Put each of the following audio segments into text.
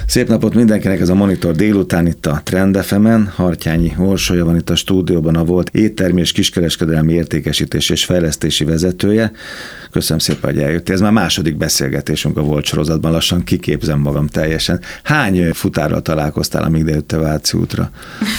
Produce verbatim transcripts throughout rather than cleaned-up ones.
Szép napot mindenkinek, ez a Monitor délután itt a Trend ef emen. Hartyányi Orsolya van itt a stúdióban, a volt éttermi és kiskereskedelmi értékesítés és fejlesztési vezetője. Köszönöm szépen, hogy eljöttél. Ez már második beszélgetésünk a Volt sorozatban, lassan kiképzem magam teljesen. Hány futárral találkoztál, amíg eljöttél Váci útra?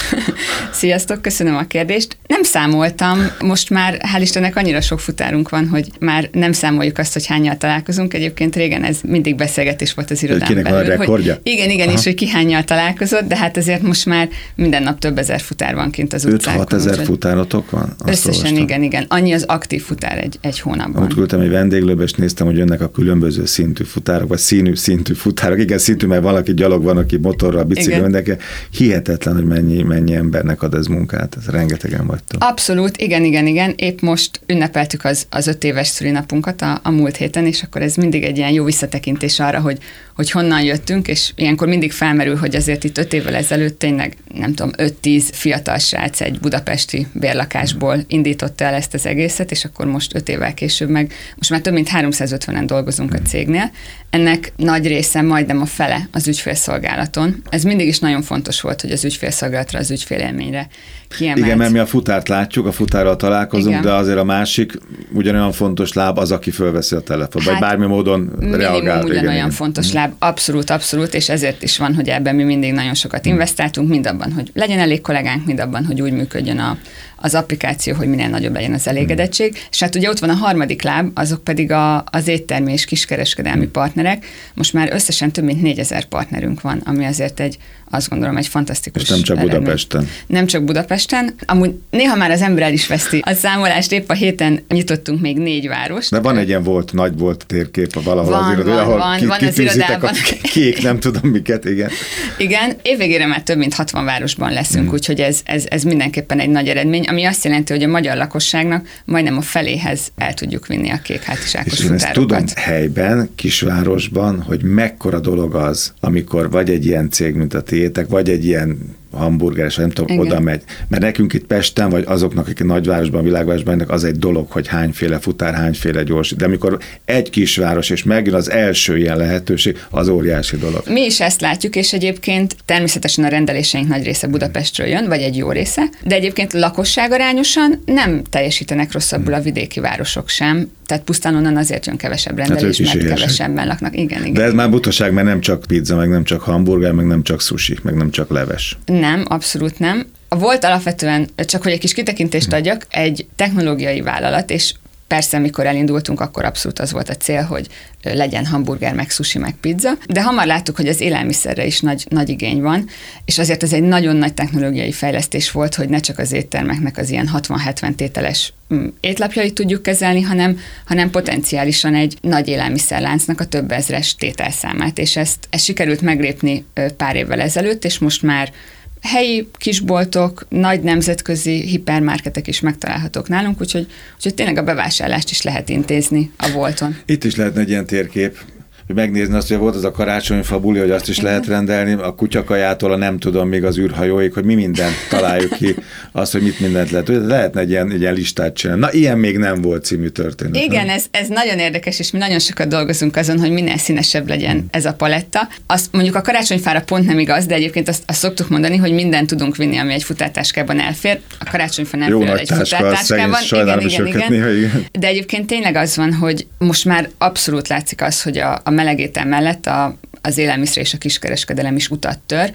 Sziasztok, köszönöm a kérdést. Nem számoltam, most már hál' Istennek annyira sok futárunk van, hogy már nem számoljuk azt, hogy hánnyal találkozunk. Egyébként régen ez mindig beszélgetés volt az irodán belül. Kinek van a rekordja? Igen, igen, és hogy ki hánnyal találkozott, de hát azért most már minden nap több ezer futár van kint az utcákon. öt-hat ezer futárotok van? Összesen olvastam. igen, igen. Annyi az aktív futár egy, egy hónapban. Ott küldtem egy vendéglőbe, és néztem, hogy jönnek a különböző szintű futárok, vagy színű szintű futárok. Igen, szintű, mert valaki gyalog van, aki motorral, bicikli, mindenki. Hihetetlen, hogy mennyi, mennyi embernek ad ez munkát. Ez rengetegen vagytok. Abszolút, igen, igen, igen. Épp most ünnepeltük az, az öt éves szülinapunkat a, a múlt héten, és akkor ez mindig egy ilyen jó visszatekintés arra, hogy, hogy honnan jöttünk, és ilyenkor mindig felmerül, hogy azért itt öt évvel ezelőtt tényleg, nem tudom, öt-tíz fiatal srác egy budapesti bérlakásból indította el ezt az egészet, és akkor most öt évvel később meg, most már több mint háromszázötvenen dolgozunk a cégnél. Ennek nagy része, majdnem a fele az ügyfélszolgálaton. Ez mindig is nagyon fontos volt, hogy az ügyfélszolgálatra, az ügyfélélményre kiemelt. Igen, mert mi a futárt látjuk, a futárral találkozunk, igen. De azért a másik ugyanolyan fontos láb az, aki fölveszi a telefont, hát, vagy bármi módon reagál. Ugyanolyan igen, fontos igen. láb, abszolút, abszolút, és ezért is van, hogy ebben mi mindig nagyon sokat investáltunk, mind abban, hogy legyen elég kollégánk, mind abban, hogy úgy működjön a, az applikáció, hogy minél nagyobb legyen az elégedettség. Hmm. És hát ugye ott van a harmadik láb, azok pedig a, az éttermi és kiskereskedelmi hmm. partnerek. Most már összesen több mint négyezer partnerünk van, ami azért egy, azt gondolom, egy fantasztikus és nem csak eredmény. Budapesten. Nem csak Budapesten. Amúgy néha már az ember el is veszti a számolást, épp a héten nyitottunk még négy várost. De van egy ilyen volt, nagy volt térkép valahol van, az irodában, ahol van, ki, van az irodában. A kék, nem tudom miket, igen. Igen, évvégére már több mint hatvan városban leszünk, hmm. úgyhogy ez, ez, ez mindenképpen egy nagy eredmény, ami azt jelenti, hogy a magyar lakosságnak majdnem a feléhez el tudjuk vinni a kék hátizsákos futárokat. És ezt tudom helyben, kisvárosban, hogy mekkora dolog az, amikor vagy egy ilyen cég, mint a tiétek, vagy egy ilyen hamburgeres, nem tudom, igen. oda megy. Mert nekünk itt Pesten, vagy azoknak, akik nagyvárosban, világvárosban ennek az egy dolog, hogy hányféle futár, hányféle gyors. De amikor egy kisváros, és megjön az első ilyen lehetőség, az óriási dolog. Mi is ezt látjuk, és egyébként természetesen a rendeléseink nagy része Budapestről jön, vagy egy jó része, de egyébként lakosságarányosan nem teljesítenek rosszabbul a vidéki városok sem. Tehát pusztán onnan azért jön kevesebb rendelés, hát mert kevesebben laknak. Igen, igen. De ez már butaság, mert nem csak pizza, meg nem csak hamburger, meg nem csak sushi, meg nem csak leves. Nem, abszolút nem. A Volt alapvetően, csak hogy egy kis kitekintést adjak, egy technológiai vállalat, és persze, mikor elindultunk, akkor abszolút az volt a cél, hogy legyen hamburger, meg sushi, meg pizza, de hamar láttuk, hogy az élelmiszerre is nagy, nagy igény van, és azért ez egy nagyon nagy technológiai fejlesztés volt, hogy ne csak az éttermeknek az ilyen hatvan-hetven tételes étlapjait tudjuk kezelni, hanem, hanem potenciálisan egy nagy élelmiszerláncnak a több ezres tételszámát, és ezt, ezt sikerült meglépni pár évvel ezelőtt, és most már helyi kisboltok, nagy nemzetközi hipermarketek is megtalálhatók nálunk, úgyhogy, úgyhogy tényleg a bevásárlást is lehet intézni a Volton. Itt is lehetne egy ilyen térkép, hogy megnézni azt, hogy volt az a karácsonyfa buli, hogy azt is igen. lehet rendelni, a kutyakajától a nem tudom, még az űrhajóig, hogy mi mindent találjuk ki, azt, hogy mit mindent lehet. Lehetne egy ilyen, egy ilyen listát csinálni. Na, ilyen még nem volt című történet. Igen, ez, ez nagyon érdekes, és mi nagyon sokat dolgozunk azon, hogy minél színesebb legyen ez a paletta. Azt mondjuk a karácsonyfára pont nem igaz, de egyébként azt, azt szoktuk mondani, hogy mindent tudunk vinni, ami egy futártáskában elfér. A karácsonyfa nem fér el egy futártáskában. Igen, igen, igen. Néha, igen. De egyébként tényleg az van, hogy most már abszolút látszik az, hogy a, a melegétel mellett a, az élelmiszer és a kiskereskedelem is utat tör,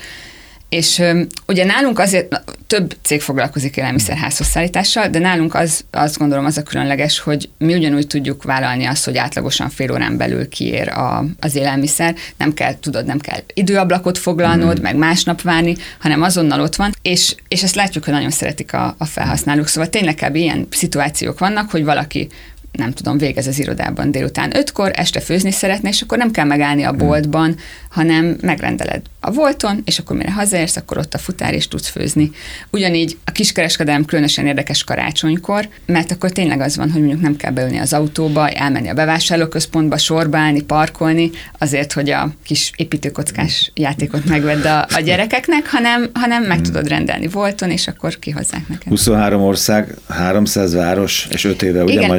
és um, ugye nálunk azért több cég foglalkozik élelmiszerházhoz szállítással, de nálunk az, azt gondolom az a különleges, hogy mi ugyanúgy tudjuk vállalni azt, hogy átlagosan fél órán belül kiér a, az élelmiszer, nem kell, tudod, nem kell időablakot foglalnod, mm. meg másnap várni, hanem azonnal ott van, és, és ezt látjuk, hogy nagyon szeretik a, a felhasználók, szóval tényleg kb. Ilyen szituációk vannak, hogy valaki nem tudom, végez az irodában délután ötkor, este főzni szeretne, és akkor nem kell megállni a boltban, hanem megrendeled a Volton, és akkor mire hazaérsz, akkor ott a futár, és tudsz főzni. Ugyanígy a kiskereskedelem különösen érdekes karácsonykor, mert akkor tényleg az van, hogy mondjuk nem kell beülni az autóba, elmenni a bevásárlóközpontba, sorba állni, parkolni, azért, hogy a kis építőkockás játékot megvedd a, a gyerekeknek, hanem, hanem meg tudod rendelni Volton, és akkor kihozzák neked. huszonhárom ország, háromszáz város, és öt éve ugye Magyarországon.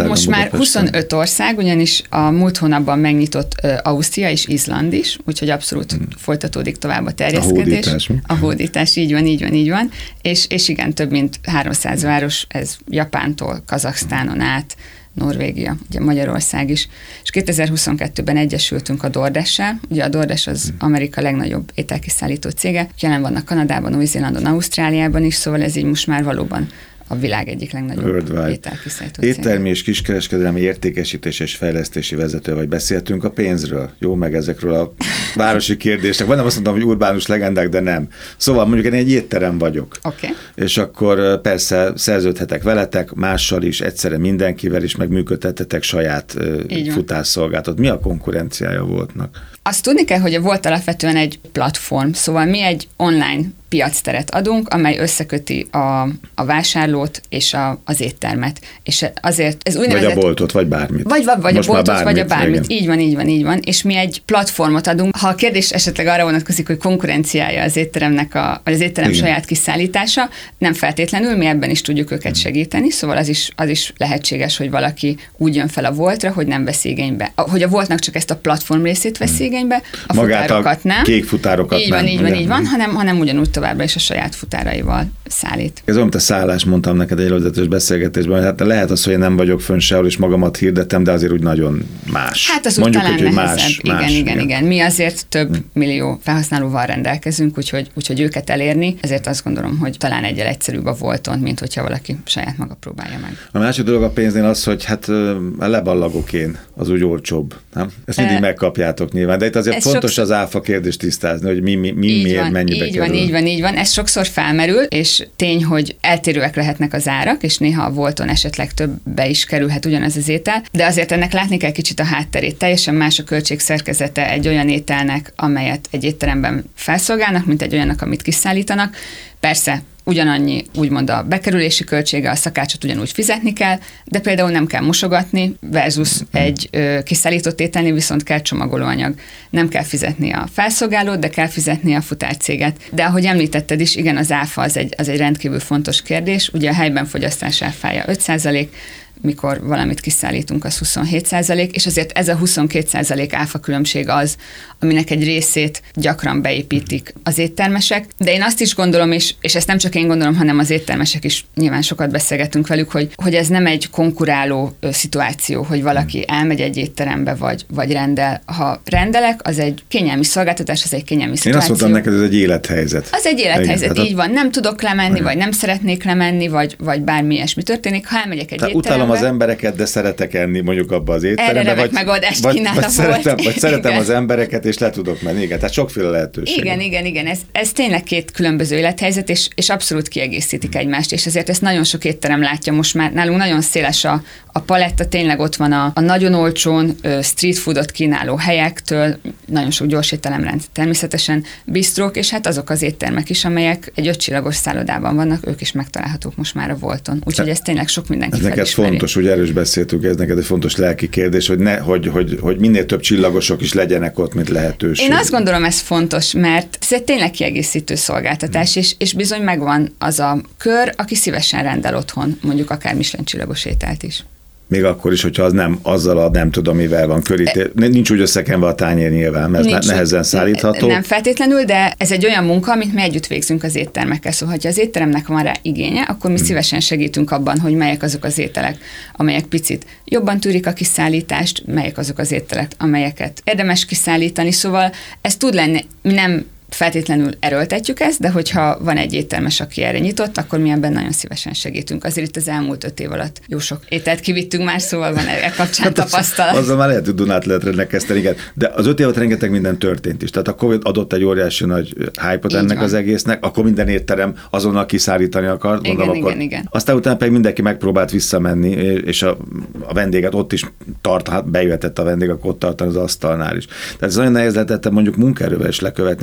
most már huszonöt ország, ugyanis a múlt hónapban megnyitott uh, Ausztria és Izland is, úgyhogy abszolút hmm. folytatódik tovább a terjeszkedés. A hódítás. A hódítás, így van, így van, így van. És, és igen, több mint háromszáz város, ez Japántól, Kazaksztánon át, Norvégia, ugye Magyarország is, és kétezer-huszonkettőben egyesültünk a DoorDash-sel, ugye a DoorDash az Amerika legnagyobb ételkiszállító cége, jelen vannak Kanadában, Új-Zélandon, Ausztráliában is, szóval ez így most már valóban a világ egyik legnagyobb ételkiszállító cége. Éttermi és kiskereskedelmi értékesítés és fejlesztési vezető vagy. Beszéltünk a pénzről, jó, meg ezekről a városi kérdések. Vagy nem azt mondtam, hogy urbánus legendák, de nem. Szóval mondjuk én egy étterem vagyok. Okay. És akkor persze szerződhetek veletek, mással is, egyszerre mindenkivel is, meg működtettetek saját futásszolgáltat. Mi a konkurenciája Voltnak? Azt tudni kell, hogy a Volt alapvetően egy platform, szóval mi egy online piacteret adunk, amely összeköti a, a vásárlót és a, az éttermet. És azért ez úgynevezett... Vagy a boltot, vagy bármit. Vagy, vagy, vagy a boltot, bármit, vagy a bármit. Igen. Így van, így van, így van. És mi egy platformot adunk. Ha a kérdés esetleg arra vonatkozik, hogy konkurenciája az étteremnek, a, vagy az étterem igen. saját kiszállítása, nem feltétlenül, mi ebben is tudjuk őket segíteni, szóval az is, az is lehetséges, hogy valaki úgy jön fel a Voltra, hogy nem vesz igénybe. Hogy a Voltnak csak ezt a platform részét vesz igénybe, a magát futárokat a nem. Kék futárokat így nem. Van, így van, így van, hanem, hanem ugyanúgy továbbra is a saját futáraival szállít. Ez olyan, mint a szállás, mondtam neked egy előzetes beszélgetésben, hát lehet az, hogy én nem vagyok fönn sehol, és magamat hirdetem, de azért úgy nagyon más. Hát az mondjuk, úgy talán hogy nehezebb. más, igen, más, igen, igen, igen. Mi azért több hmm. millió felhasználóval rendelkezünk, úgyhogy, úgyhogy őket elérni, ezért azt gondolom, hogy talán egyel egyszerűbb a Volton, mint hogyha valaki saját maga próbálja meg. A másik dolog a pénznél az, hogy hát leballagok én, az úgy olcsóbb, nem? Ezt mindig e, megkapjátok nyilván, de itt azért fontos sokszor... az áfa kérdést tisztázni, hogy mi, mi, mi miért, van, mennyibe így kerül. Van, így van, így van. Ez sokszor felmerül, és tény, hogy eltérőek lehetnek az árak, és néha a Volton esetleg többbe is kerülhet ugyanaz az étel, de azért ennek látni kell kicsit a hátterét. Teljesen más a költségszerkezete egy olyan ételnek, amelyet egy étteremben felszolgálnak, mint egy olyannak, amit kiszállítanak. Persze ugyanannyi, úgymond a bekerülési költsége, a szakácsot ugyanúgy fizetni kell, de például nem kell mosogatni, versus egy ö, kiszállított ételnél viszont kell csomagolóanyag. Nem kell fizetni a felszolgálót, de kell fizetni a futárcéget. De ahogy említetted is, igen, az áfa az egy, az egy rendkívül fontos kérdés. Ugye a helyben fogyasztás áfája öt százalék, mikor valamit kiszállítunk, az huszonhét százalék, és azért ez a huszonkettő százalék áfa különbség az, aminek egy részét gyakran beépítik az éttermesek. De én azt is gondolom, és, és ezt nem csak én gondolom, hanem az éttermesek is, nyilván sokat beszélgetünk velük, hogy, hogy ez nem egy konkuráló ö, szituáció, hogy valaki elmegy egy étterembe, vagy, vagy rendel. Ha rendelek, az egy kényelmi szolgáltatás, az egy kényelmi szituáció. Én azt mondtam neked, ez egy élethelyzet. Az egy élethelyzet, igen, így van. Nem tudok lemenni, igen. vagy nem szeretnék lemenni, vagy, vagy bármi ilyesmi történik. Ha elmegyek egy étterembe, az embereket, de szeretek enni mondjuk abba az étterembe. Erre vagy, megoldást vagy, kínál vagy, a szeretem, Volt. vagy szeretem az embereket, és le tudok menni. Igen, tehát sokféle lehetőség. Igen, igen, igen. Ez, ez tényleg két különböző élethelyzet, és, és abszolút kiegészítik egymást, és ezért ezt nagyon sok étterem látja most már. Nálunk nagyon széles a, a paletta, tényleg ott van a, a nagyon olcsón street foodot kínáló helyektől, nagyon sok gyors ételemrend természetesen, bistrók, és hát azok az éttermek is, amelyek egy ötcsillagos szállodában vannak, ők is megtalálhatók most már a Volton. Úgyhogy ez tényleg sok mindenki felismeri. Ez neked fontos, ugye erős beszéltük, ez neked egy fontos lelki kérdés, hogy, ne, hogy, hogy, hogy minél több csillagosok is legyenek ott, mint lehetőség. Én azt gondolom, ez fontos, mert ez egy tényleg kiegészítő szolgáltatás, hmm. és, és bizony megvan az a kör, aki szívesen rendel otthon, mondjuk akár Michelin csillagos ételt is. Még akkor is, hogyha az nem azzal a nem tudom, mivel van körítés. Nincs úgy összekenve a tányér nyilván, mert nincs, nehezen szállítható. Nem feltétlenül, de ez egy olyan munka, amit mi együtt végzünk az éttermekkel. Szóval, ha az étteremnek van rá igénye, akkor mi hmm. szívesen segítünk abban, hogy melyek azok az ételek, amelyek picit jobban tűrik a kiszállítást, melyek azok az ételek, amelyeket érdemes kiszállítani. Szóval ez tud lenni, nem feltétlenül erőltetjük ezt, de hogyha van egy éttermes, aki erre nyitott, akkor mi ebben nagyon szívesen segítünk. Azért itt az elmúlt öt év alatt jó sok ételt kivittünk már, szóval van e kapcsán tapasztalat. Azzal már lehet, hogy Dunát lehet rendelkezteni, igen. De az öt év alatt rengeteg minden történt is. Tehát a Covid adott egy óriási nagy hype-ot ennek van. Az egésznek, akkor minden étterem azonnal kiszállítani akart. Igen, mondom, igen, akkor. igen. Aztán utána pedig mindenki megpróbált visszamenni, és a, a vendéget ott is tart, hát bejöhetett a vendég, akkor ott tartani az asztalnál is. Tehát ez nagyon nehéz lehetett mondjuk munkaerővel is lekövetni nektek,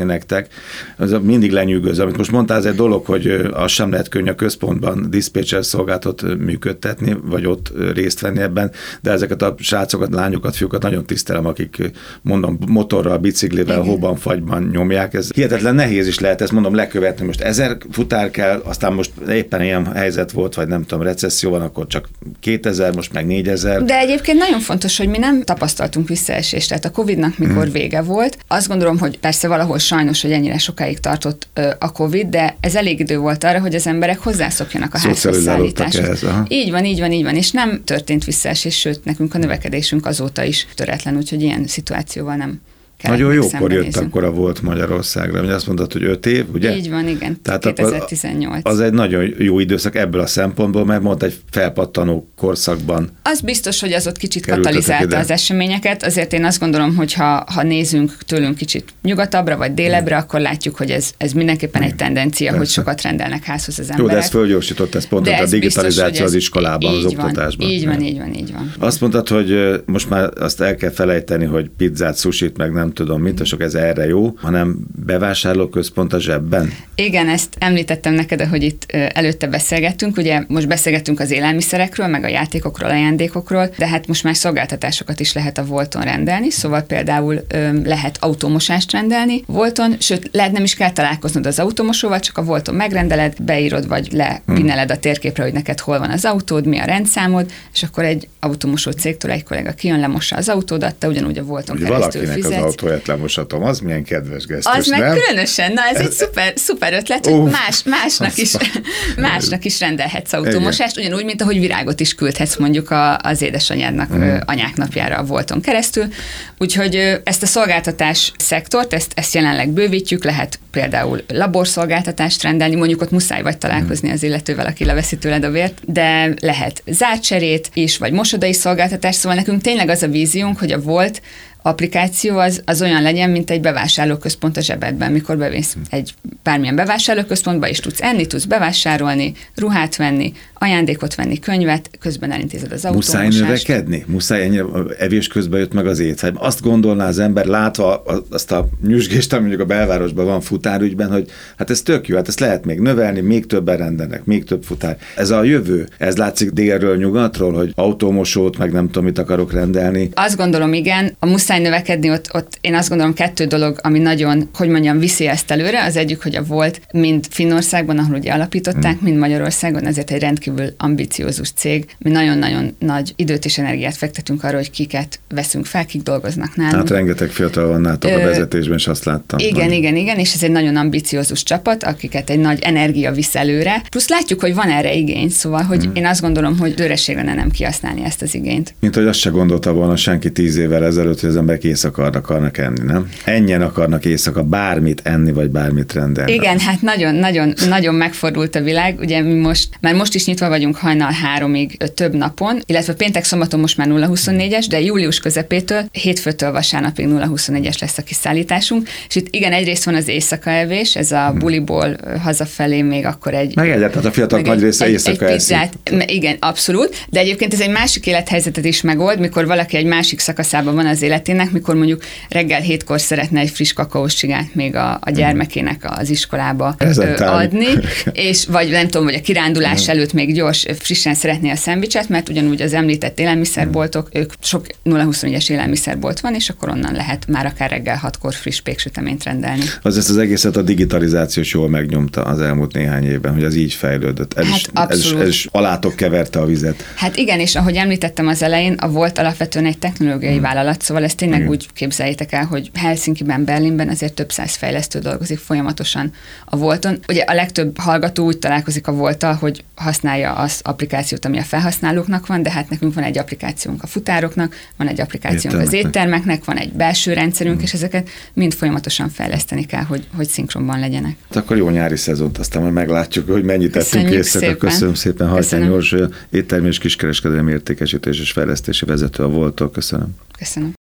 emberek. Ez mindig lenyűgöz. Amit most mondtál, ez egy dolog, hogy az sem lehet könnyű a központban diszpécser szolgáltat működtetni, vagy ott részt venni ebben, de ezeket a srácokat, lányokat, fiúkat nagyon tisztelem, akik mondom motorral, biciklivel, hóban, fagyban nyomják. Ez hihetetlen nehéz is lehet, ezt mondom lekövetni. Most ezer futár kell, aztán most éppen ilyen helyzet volt, vagy nem tudom, recesszió van, akkor csak kétezer, most meg négyezer. De egyébként nagyon fontos, hogy mi nem tapasztaltunk visszaesést. Tehát a Covidnak mikor hmm. vége volt, azt gondolom, hogy persze valahol sajnos, hogy ennyire sokáig tartott a Covid, de ez elég idő volt arra, hogy az emberek hozzászokjanak a házhoz szállításhoz. Így van, így van, így van, és nem történt visszaesés, sőt, nekünk a növekedésünk azóta is töretlen, úgyhogy ilyen szituációval nem. Nagyon jókor jött akkor a Volt Magyarországra, hogy azt mondtad, hogy öt év, ugye? Így van, igen, tehát kétezer-tizennyolc. Az egy nagyon jó időszak ebből a szempontból, mert mondta, egy felpattanó korszakban. Az biztos, hogy az ott kicsit katalizálta az eseményeket, azért én azt gondolom, hogy ha, ha nézünk tőlünk kicsit nyugatabbra vagy délebbre, akkor látjuk, hogy ez, ez mindenképpen egy tendencia, persze, hogy sokat rendelnek házhoz az emberek. Jó, de ez fölgyorsított, ez pont a digitalizáció biztos, az iskolában, az oktatásban. Így van, így van, így van. Azt mondtad, hogy most már azt el kell felejteni, hogy pizzát, sushit, meg nem tudom mit, a sok ez erre jó, hanem bevásárlóközpont a zsebben. Igen, ezt említettem neked, hogy itt előtte beszélgettünk, ugye most beszélgettünk az élelmiszerekről, meg a játékokról, ajándékokról, de hát most már szolgáltatásokat is lehet a Volton rendelni, szóval például ö, lehet automosást rendelni Volton, sőt, lehet nem is kell találkoznod az automosóval, csak a Volton megrendeled, beírod, vagy lepineled a térképre, hogy neked hol van az autód, mi a rendszámod, és akkor egy automosó cégtől egy kollega kijön, lemossa az autódat, te ugyanúgy a Volton keresztül fizetsz. Mosatom, az milyen kedves gesztus, az meg nem? Különösen, na ez, ez egy szuper, szuper ötlet, hogy más, másnak, is, másnak is rendelhetsz automosást, ugyanúgy, mint ahogy virágot is küldhetsz mondjuk a, az édesanyádnak, mm. anyák napjára a Volton keresztül. Úgyhogy ezt a szolgáltatás szektort, ezt, ezt jelenleg bővítjük, lehet például laborszolgáltatást rendelni, mondjuk ott muszáj vagy találkozni az illetővel, aki leveszi tőled a vért, de lehet zárcserét is, vagy mosodai szolgáltatást, szóval nekünk tényleg az a víziónk, hogy a Volt applikáció az, az olyan legyen, mint egy bevásárlóközpont a zsebedben, mikor bevész egy bármilyen bevásárlóközpontba, és tudsz enni, tudsz bevásárolni, ruhát venni, ajándékot venni, könyvet, közben elintézed az automosást. Muszáj növekedni? Muszáj ennyire evés közben jött meg az étel. Azt gondolná az ember, látva azt a nyüzsgést, ami mondjuk a belvárosban van futárügyben, hogy hát ez tök jó, hát ezt lehet még növelni, még többen rendelnek, még több futár. Ez a jövő, ez látszik délről, nyugatról, hogy automosót, meg nem tudom, mit akarok rendelni. Azt gondolom, igen, a muszáj növekedni, ott, ott én azt gondolom kettő dolog, ami nagyon, hogy mondjam, viszi ezt előre. Az egyik, hogy a Volt mind Finnországban, ahol ugye alapították, hmm. mind Magyarországon, ezért egy rendkívül ambiciózus cég. Mi nagyon-nagyon nagy időt és energiát fektetünk arra, hogy kiket veszünk fel, kik dolgoznak nálunk. Hát rengeteg fiatal van nálatok a vezetésben, és azt láttam. Igen, hogy... igen, igen, és ez egy nagyon ambiciózus csapat, akiket egy nagy energia visz előre. Plusz látjuk, hogy van erre igény, szóval, hogy hmm. én azt gondolom, hogy dőreség lenne nem kihasználni ezt az igényt. Mint hogy azt se gondolta volna senki tíz évvel ezelőtt, hogy az emberek éjszaka akarnak enni, nem? Ennyien akarnak éjszaka bármit enni, vagy bármit rendelni. Igen, hát nagyon, nagyon, nagyon megfordult a világ. Ugye mi most, már most is nyitva vagyunk hajnal háromig több napon, illetve péntek szombaton most már nulla huszonnégyes, de július közepétől, hétfőtől vasárnapig nulla huszonnégyes lesz a kiszállításunk, és itt igen, egyrészt van az éjszakaevés, ez a buliból hazafelé még akkor egy... Meg egyet, hát a fiatalok nagy része éjszaka eszik. Igen, abszolút, de egyébként ez egy másik élethelyzetet is megold, mikor valaki egy másik szakaszában van az életének, mikor mondjuk reggel hétkor szeretne egy friss kakaós csigát még a, a gyermekének az iskolába ö, adni, és vagy nem tudom, vagy a kirándulás előtt még gyors, frissen szeretné a szendvicset, mert ugyanúgy az említett élelmiszerboltok, ők sok nulla huszonnégyes élelmiszerbolt van, és akkor onnan lehet már akár reggel hatkor friss péksüteményt rendelni. Az ezt az egészet a digitalizáció jól megnyomta az elmúlt néhány évben, hogy az így fejlődött. Ez, hát is, ez, is, ez is alátok keverte a vizet. Hát igen, és ahogy említettem az elején, a Volt alapvetően egy technológiai hmm. vállalat, szóval ezt tényleg hmm. úgy képzeljétek el, hogy Helsinkiben, Berlinben azért több száz fejlesztő dolgozik folyamatosan a Volton. Ugye a legtöbb hallgató úgy találkozik a Volttal, hogy használja az applikációt, ami a felhasználóknak van, de hát nekünk van egy applikációnk a futároknak, van egy applikációnk az éttermeknek, van egy belső rendszerünk, hmm. és ezeket mind folyamatosan fejleszteni kell, hogy, hogy szinkronban legyenek. Akkor jó nyári szezont, aztán majd meglátjuk, hogy mennyit tettünk éjszaka. Köszönöm szépen, Hartyányi Orsolya, éttermi és kiskereskedelmi értékesítés és fejlesztési vezető a Volttól. Köszönöm. Köszönöm.